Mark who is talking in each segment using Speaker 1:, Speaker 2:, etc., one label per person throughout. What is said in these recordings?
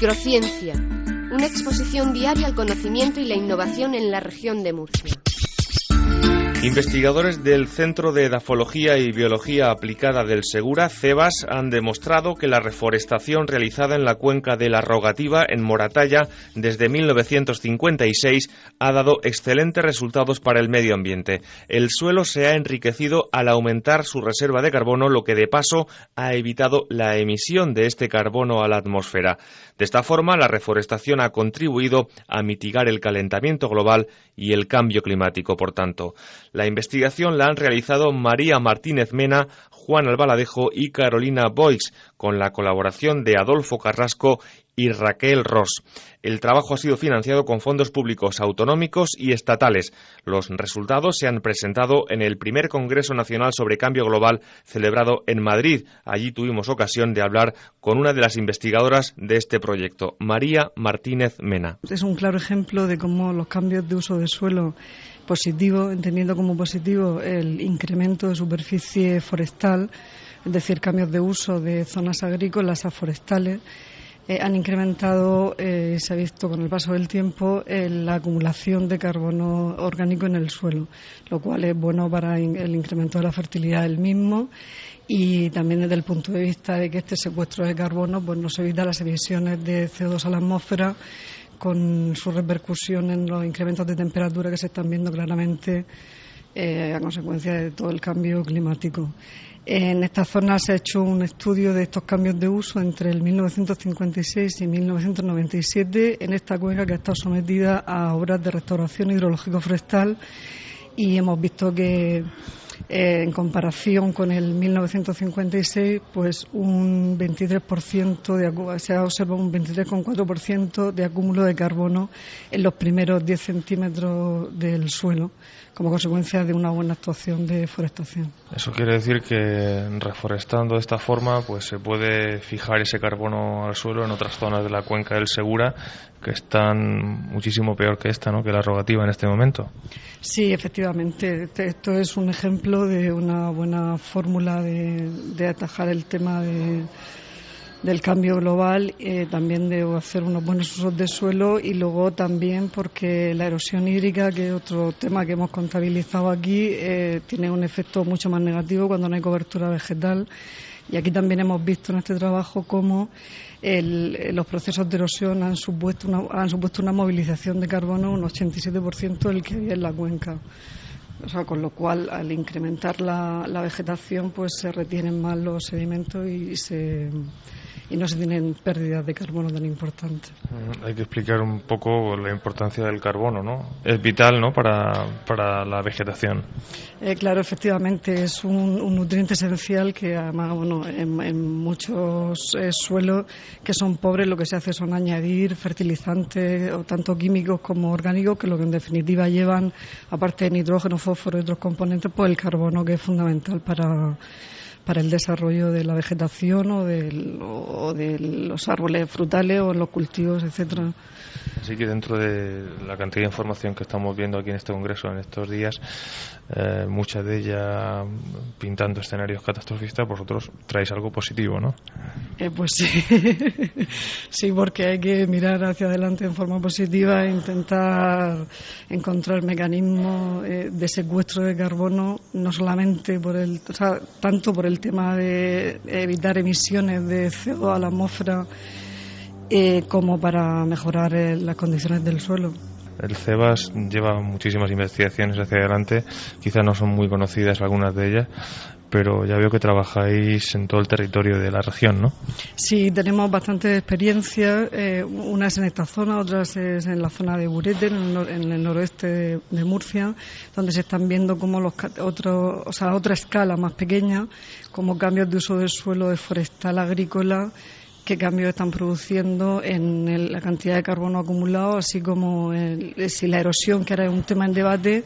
Speaker 1: Microciencia, una exposición diaria al conocimiento y la innovación en la región de Murcia.
Speaker 2: Investigadores del Centro de Edafología y Biología Aplicada del Segura, CEBAS, han demostrado que la reforestación realizada en la cuenca de la Rogativa, en Moratalla, desde 1956, ha dado excelentes resultados para el medio ambiente. El suelo se ha enriquecido al aumentar su reserva de carbono, lo que de paso ha evitado la emisión de este carbono a la atmósfera. De esta forma, la reforestación ha contribuido a mitigar el calentamiento global y el cambio climático, por tanto. La investigación la han realizado María Martínez Mena, Juan Albaladejo y Carolina Boix, con la colaboración de Adolfo Carrasco y Raquel Ross. El trabajo ha sido financiado con fondos públicos autonómicos y estatales. Los resultados se han presentado en el primer Congreso Nacional sobre Cambio Global celebrado en Madrid. Allí tuvimos ocasión de hablar con una de las investigadoras de este proyecto, María Martínez Mena.
Speaker 3: Es un claro ejemplo de cómo los cambios de uso de suelo positivo, entendiendo como positivo el incremento de superficie forestal, es decir, cambios de uso de zonas agrícolas a forestales, han incrementado, se ha visto con el paso del tiempo, la acumulación de carbono orgánico en el suelo, lo cual es bueno para el incremento de la fertilidad del mismo y también desde el punto de vista de que este secuestro de carbono pues nos evita las emisiones de CO2 a la atmósfera, con su repercusión en los incrementos de temperatura que se están viendo claramente a consecuencia de todo el cambio climático. En esta zona se ha hecho un estudio de estos cambios de uso entre el 1956 y 1997 en esta cuenca, que ha estado sometida a obras de restauración hidrológico-forestal, y hemos visto que en comparación con el 1956, pues un 23% se ha observado un 23,4% de acúmulo de carbono en los primeros 10 centímetros del suelo, como consecuencia de una buena actuación de forestación.
Speaker 4: Eso quiere decir que reforestando de esta forma, pues se puede fijar ese carbono al suelo en otras zonas de la cuenca del Segura que están muchísimo peor que esta, ¿no?, que la Rogativa en este momento.
Speaker 3: Sí, efectivamente. Esto es un ejemplo de una buena fórmula de atajar el tema del cambio global, también de hacer unos buenos usos de suelo, y luego también porque la erosión hídrica, que es otro tema que hemos contabilizado aquí, tiene un efecto mucho más negativo cuando no hay cobertura vegetal. Y aquí también hemos visto en este trabajo cómo los procesos de erosión han supuesto una movilización de carbono, un 87% del que había en la cuenca. O sea, con lo cual, al incrementar la vegetación, pues se retienen más los sedimentos y no se tienen pérdidas de carbono tan importantes.
Speaker 4: Hay que explicar un poco la importancia del carbono, ¿no? Es vital, ¿no?, para la vegetación.
Speaker 3: Claro, efectivamente, es un nutriente esencial que, además, bueno, en muchos suelos que son pobres, lo que se hace son añadir fertilizantes, o tanto químicos como orgánicos, que lo que en definitiva llevan, aparte de nitrógeno, fósforo y otros componentes, pues el carbono, que es fundamental para el desarrollo de la vegetación o de los árboles frutales o los cultivos, etcétera.
Speaker 4: Así que dentro de la cantidad de información que estamos viendo aquí en este congreso en estos días, mucha de ella pintando escenarios catastrofistas, vosotros traéis algo positivo, ¿no?
Speaker 3: Pues sí, sí, porque hay que mirar hacia adelante en forma positiva e intentar encontrar mecanismos de secuestro de carbono, no solamente tanto por el tema de evitar emisiones de CO2 a la atmósfera, como para mejorar las condiciones del suelo.
Speaker 4: El CEBAS lleva muchísimas investigaciones hacia adelante, quizás no son muy conocidas algunas de ellas, pero ya veo que trabajáis en todo el territorio de la región, ¿no? Sí, tenemos bastante experiencia, unas en esta zona, otras en la zona de Burete, en el noroeste de Murcia, donde se están viendo como a otra escala más pequeña, como cambios de uso del suelo de forestal agrícola, qué cambios están produciendo en la cantidad de carbono acumulado, así como si la erosión, que ahora es un tema en debate,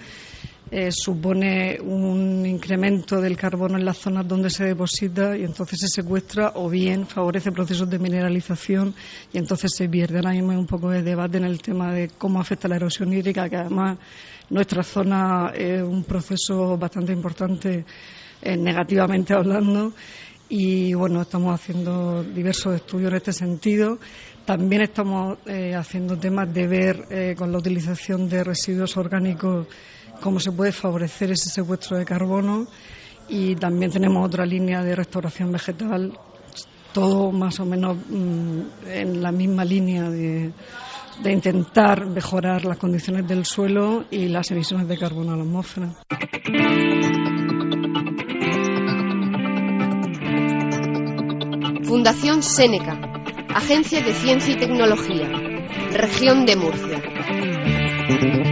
Speaker 4: supone un incremento del carbono en las zonas donde se deposita y entonces se secuestra, o bien favorece procesos de mineralización y entonces se pierde. Ahora mismo hay un poco de debate en el tema de cómo afecta la erosión hídrica, que además nuestra zona es un proceso bastante importante negativamente hablando.
Speaker 3: y bueno, estamos haciendo diversos estudios en este sentido. También estamos haciendo temas de ver con la utilización de residuos orgánicos cómo se puede favorecer ese secuestro de carbono, y también tenemos otra línea de restauración vegetal, todo más o menos en la misma línea de intentar mejorar las condiciones del suelo y las emisiones de carbono a la atmósfera.
Speaker 1: Fundación Séneca, Agencia de Ciencia y Tecnología, Región de Murcia.